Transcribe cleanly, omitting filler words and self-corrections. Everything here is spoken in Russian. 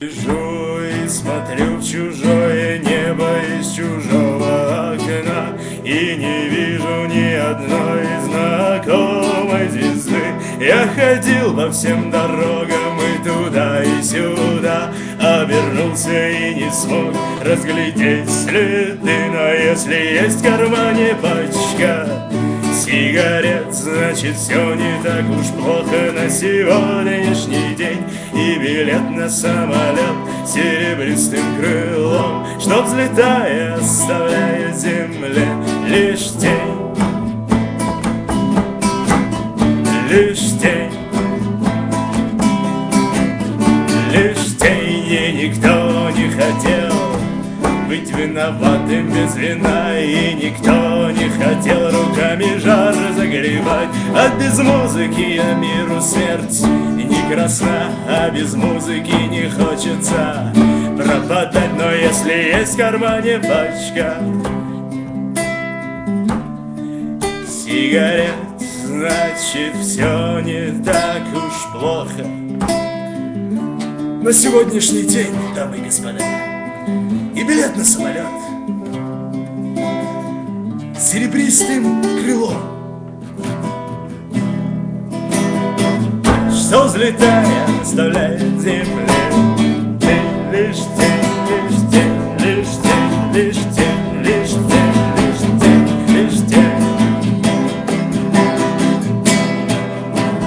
Лежу и смотрю в чужое небо из чужого окна, и не вижу ни одной знакомой звезды. Я ходил по всем дорогам и туда, и сюда, обернулся и не смог разглядеть следы. Но если есть в кармане пачка сигарет, значит все не так уж плохо на сегодняшний день. И билет на самолет с серебристым крылом, что, взлетая, оставляет земле лишь тень. Лишь тень. Лишь тень, и никто не хотел быть виноватым без вина, и никто не хотел руками жар разогревать. А без музыки я миру смерть не красна, а без музыки не хочется пропадать. Но если есть в кармане пачка сигарет, значит все не так уж плохо на сегодняшний день, дамы и господа. И билет на самолет с серебристым крылом, что, взлетая, оставляет землю